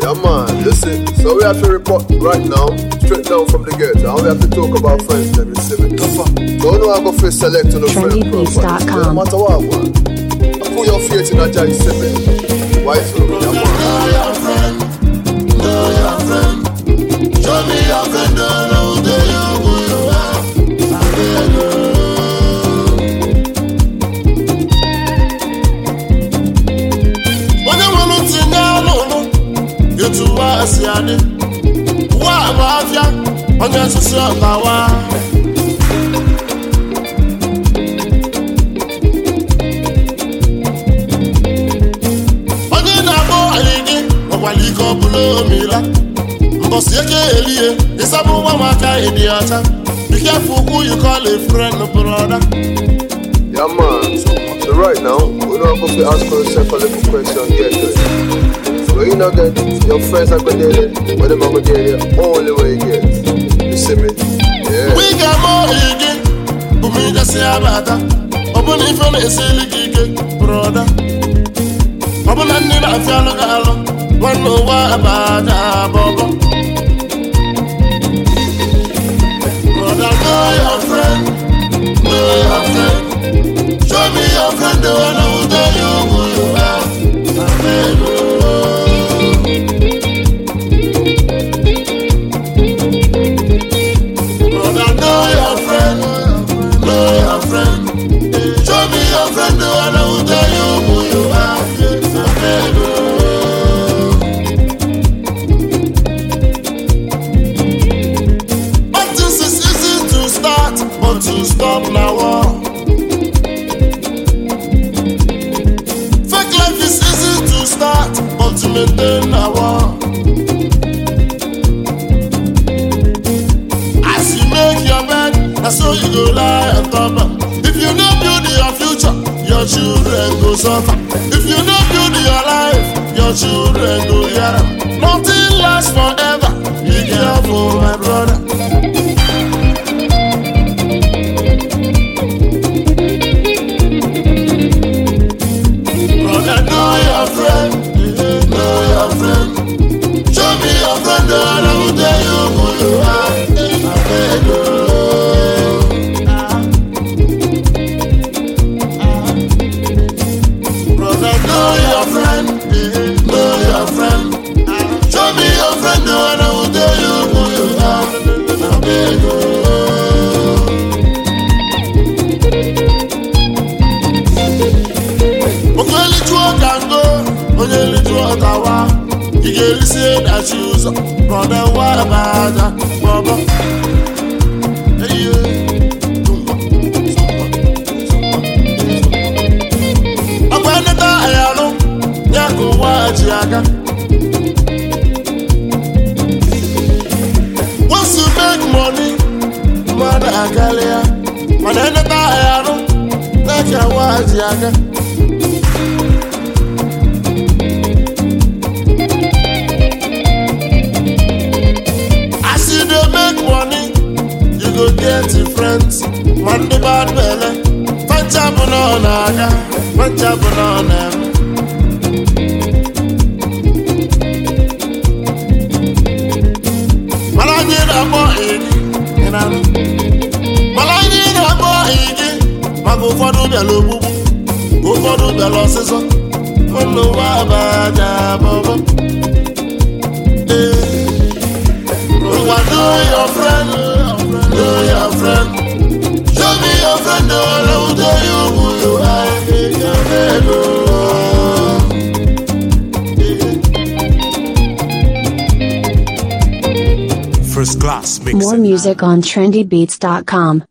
Yeah, man, listen. So we have to report right now, straight down from the gate. Now we have to talk about friends, them, you see me? Don't know how to feel select on the friend profile. No matter what, man. Put your faith in a Jah, you see me? Why is it? Yeah, man. Know your friend. Show me your friend, don't know who you are. When you want to know, you to us, Yadi. What about ya? On your sister, Kawa. On your nabo, Aligi, Waliko, Bulo, Mila. Bosieke Elie, it's a Mawaka idiota. Be careful who you call a friend or brother. Yeah, man. So right now, we don't have to ask yourself a little question. Get it. So you know, get your friends are going to get it, but them are going to get it only way you get. You see me? Yeah. We got more again. We just say about that. Open if you say like brother. Open and need a fellow gallo. One know what about that, Bobo. Brother, know your friend. Know your friend. Show me your friend, the one who tell you who you are. Amen. Brother, know your friend. Know your friend. Show me your friend, the one who tell you who you are. Amen. But this is easy to start, but to stop now. But to maintain our as you make your bed, that's how you go lie on top of. If you don't build your future, your children go suffer. If you don't build your life, your children go hear them. Nothing lasts forever. Be careful, my brother. Brother, know your friend. Know your friend. Show me your friend, the one who tell you who you are. Brother, know your friend. Know your friend. Show me your friend, the one who tell you who you are. Okweli chuo kango. When you little Ottawa, you get to say that shoes, brother, what about that, Baba? Hey, I'm going to die, I know, Yako, watch Yaga. Once you make money, Mother Agalia, but then the die, I know, Yako, watch Yaga. You get your friends, man the bad belly. Fanchapun on aga, fanchapun on them. Malagin a boy, Malagin a boy, Mago for the lobu, go for the losses. Oh no, Baba, Baba. I know your friend. Know your friend. Show me your friend, the one who tell you who you are. First class mix. More music on trendybeats.com.